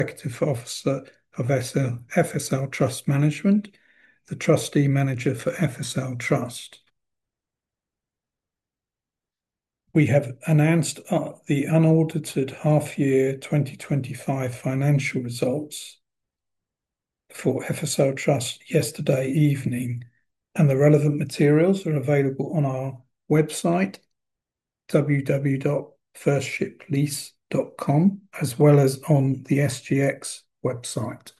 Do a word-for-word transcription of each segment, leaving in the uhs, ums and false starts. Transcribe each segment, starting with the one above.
Executive Officer of F S L Trust Management, the Trustee Manager for F S L Trust. We have announced uh, the unaudited half-year twenty twenty-five financial results for F S L Trust yesterday evening, and the relevant materials are available on our website, w w w dot first ship lease dot com, as well as on the S G X website.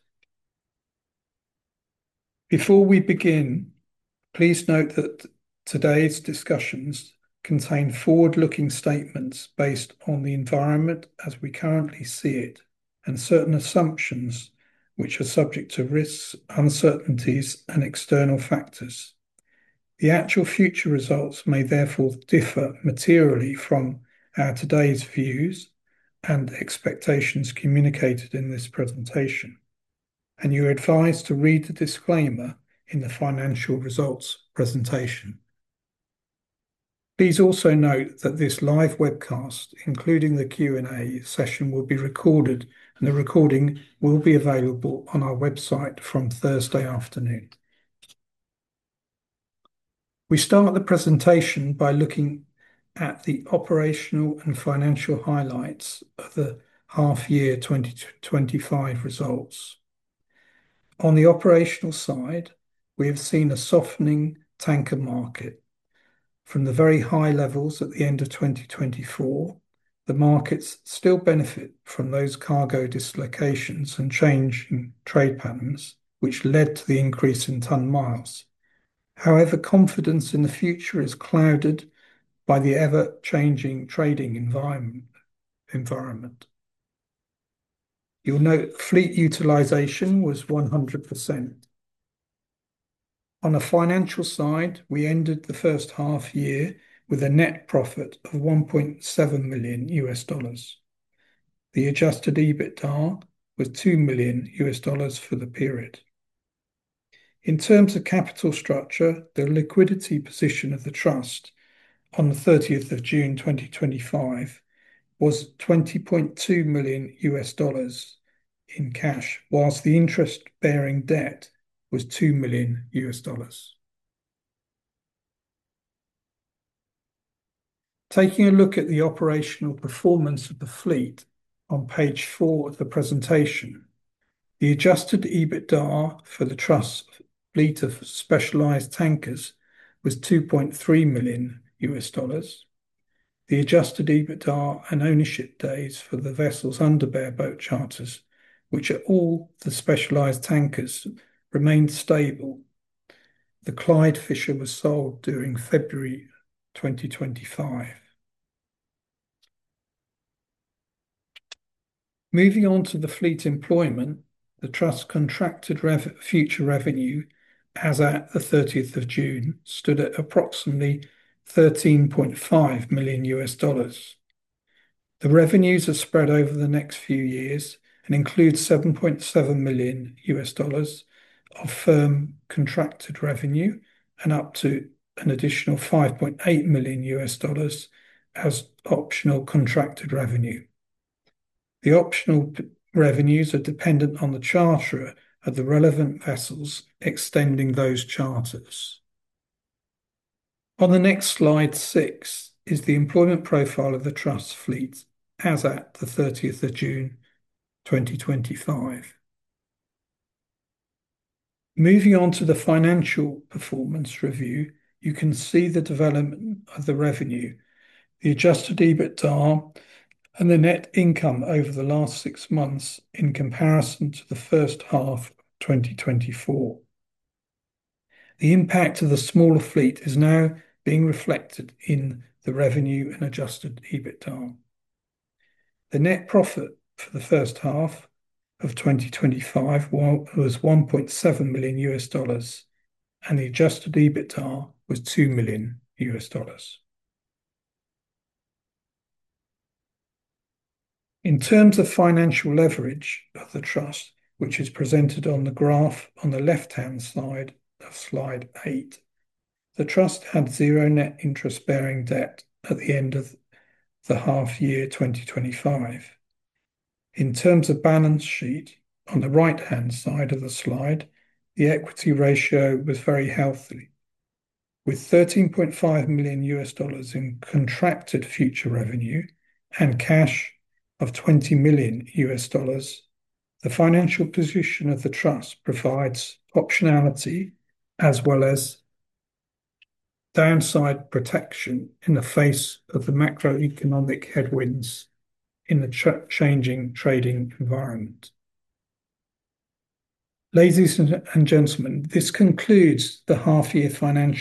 Before we begin, please note that today's discussions contain forward-looking statements based on the environment as we currently see it, and certain assumptions which are subject to risks, uncertainties, and external factors. The actual future results may therefore differ materially from our today's views and expectations communicated in this presentation, and you're advised to read the disclaimer in the financial results presentation. Please also note that this live webcast, including the Q and A session, will be recorded, and the recording will be available on our website from Thursday afternoon. We start the presentation by looking at the operational and financial highlights of the half-year twenty twenty-five results. On the operational side, we have seen a softening tanker market. From the very high levels at the end of twenty twenty-four, the markets still benefit from those cargo dislocations and change in trade patterns, which led to the increase in ton miles. However, confidence in the future is clouded by the ever-changing trading environment. environment. You'll note fleet utilization was one hundred percent. On a financial side, we ended the first half year with a net profit of one point seven million U S dollars. The adjusted EBITDA was two million U S dollars for the period. In terms of capital structure, the liquidity position of the trust on the thirtieth of June twenty twenty-five was twenty point two million U S dollars in cash, whilst the interest-bearing debt was two million U S dollars. Taking a look at the operational performance of the fleet on page four of the presentation, the adjusted EBITDA for the trust fleet of specialized tankers was two point three million U S dollars. The adjusted EBITDA and ownership days for the vessels under bareboat charters, which are all the specialized tankers, remained stable. The Clyde Fisher was sold during February twenty twenty-five. Moving on to the fleet employment, the trust contracted rev future revenue as at the thirtieth of June stood at approximately thirteen point five million U S dollars. The revenues are spread over the next few years and include seven point seven million U S dollars of firm contracted revenue and up to an additional five point eight million U S dollars as optional contracted revenue. The optional revenues are dependent on the charterer of the relevant vessels extending those charters. On the next slide, six, is the employment profile of the trust fleet as at the thirtieth of June twenty twenty-five. Moving on to the financial performance review, you can see the development of the revenue, the adjusted EBITDA, and the net income over the last six months in comparison to the first half of twenty twenty-four. The impact of the smaller fleet is now being reflected in the revenue and adjusted EBITDA. The net profit for the first half of twenty twenty-five was one point seven million U S dollars, and the adjusted EBITDA was two million U S dollars. In terms of financial leverage of the trust, which is presented on the graph on the left-hand side of slide eight, the trust had zero net interest-bearing debt at the end of the half year twenty twenty-five. In terms of balance sheet, on the right-hand side of the slide, the equity ratio was very healthy, with thirteen point five million U S dollars in contracted future revenue and cash of twenty million U S dollars. The financial position of the trust provides optionality as well as downside protection in the face of the macroeconomic headwinds in the ch- changing trading environment. Ladies and gentlemen, this concludes the half-year financial